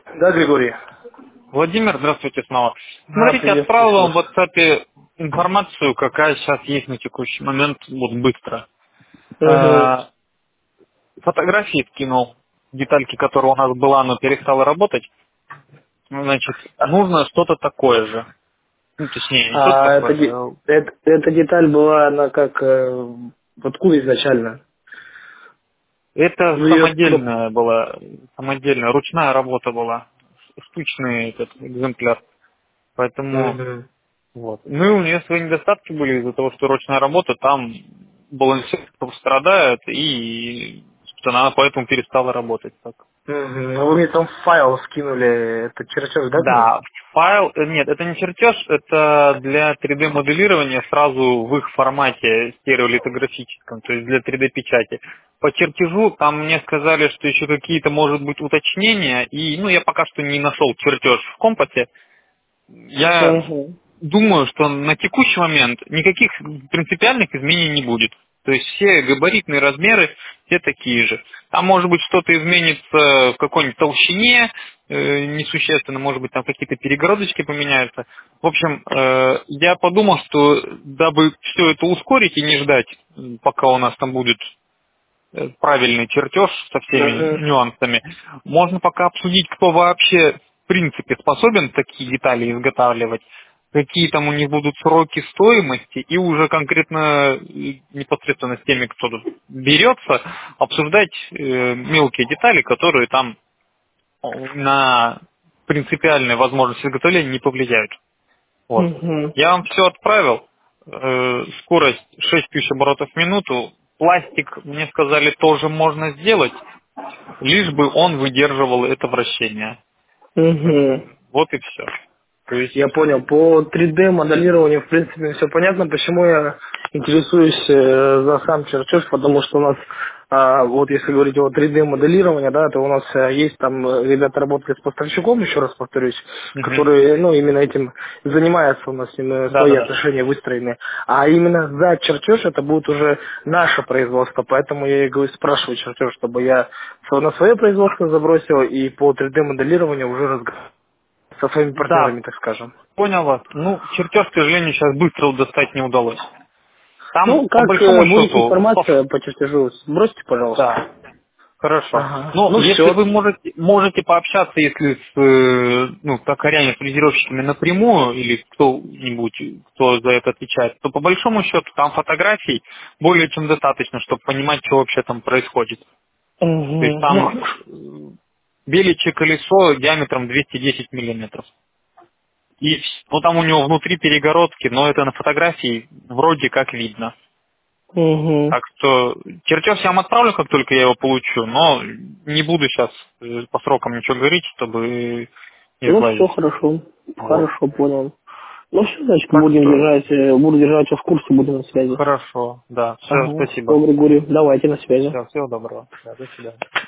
Да, Григорий. Владимир, здравствуйте снова. Да, Смотрите, приветствую, отправил вам в слушаю. WhatsApp информацию, какая сейчас есть на текущий момент, вот быстро. Угу. Фотографии скинул, детальки, которая у нас была, но перестала работать. Значит, нужно что-то такое же. Ну, точнее, не что-то А такое же. эта деталь была, она как, откуда изначально? Это Вы ее... самодельная была, самодельная, ручная работа была. Штучный этот экземпляр. Поэтому Угу. вот. Ну и у нее свои недостатки были из-за того, что ручная работа, там балансир страдает, и собственно, она поэтому перестала работать так. Угу. Вы мне там файл скинули, это чертеж, да, к ней? Да, файл, нет, это не чертеж, это для 3D-моделирования сразу в их формате стереолитографическом, то есть для 3D-печати. По чертежу там мне сказали, что еще какие-то, может быть, уточнения, и, ну, я пока что не нашел чертеж в компасе. Я Угу. думаю, что на текущий момент никаких принципиальных изменений не будет. То есть все габаритные размеры, все такие же. Там может быть что-то изменится в какой-нибудь толщине, несущественно, может быть там какие-то перегородочки поменяются. В общем, я подумал, что дабы все это ускорить и не ждать, пока у нас там будет правильный чертеж со всеми Угу. нюансами, можно пока обсудить, кто вообще в принципе способен такие детали изготавливать, какие там у них будут сроки стоимости, и уже конкретно непосредственно с теми, кто тут берется, обсуждать мелкие детали, которые там на принципиальную возможность изготовления не повлияют. Вот. Угу. Я вам все отправил. Скорость 6000 оборотов в минуту. Пластик, мне сказали, тоже можно сделать, лишь бы он выдерживал это вращение. Угу. Вот и все. То есть, Я понял. По 3D моделированию, в принципе, все понятно. Почему я интересуюсь за сам чертеж, потому что у нас, вот если говорить о 3D моделировании, да, то у нас есть там ребята работали с поставщиком, еще раз повторюсь, мгм. которые, ну, именно этим занимаются, у нас с ними свои Да-да-да. отношения выстроены. А именно за чертеж это будет уже наше производство, поэтому я и говорю, спрашиваю чертеж, чтобы я на свое производство забросил и по 3D моделированию уже разговаривал со своими Да, партнерами, так скажем. понял вас. Ну, чертеж, к сожалению, сейчас быстро достать не удалось. Там, Ну, по как большому будет счету, информация по чертежу, бросьте, пожалуйста. да, хорошо. Ага. Ну, Ну если все. вы можете пообщаться, если с ну, токарями, фрезеровщиками напрямую, или кто-нибудь, кто за это отвечает, то по большому счету там фотографий более чем достаточно, чтобы понимать, что вообще там происходит. То есть Ну там хорошо. беличье колесо диаметром 210 миллиметров. И ну, там у него внутри перегородки, но это на фотографии вроде как видно. Угу. Так что чертеж я вам отправлю, как только я его получу, но не буду сейчас по срокам ничего говорить, чтобы не Ну все сглазить. хорошо. Вот. Хорошо, понял. Ну все, значит, Так что буду держать вас в курсе, буду на связи. хорошо, да. Все, Ага. Все, спасибо. Григорий, давайте на связи. Все, всего доброго. Да, до свидания.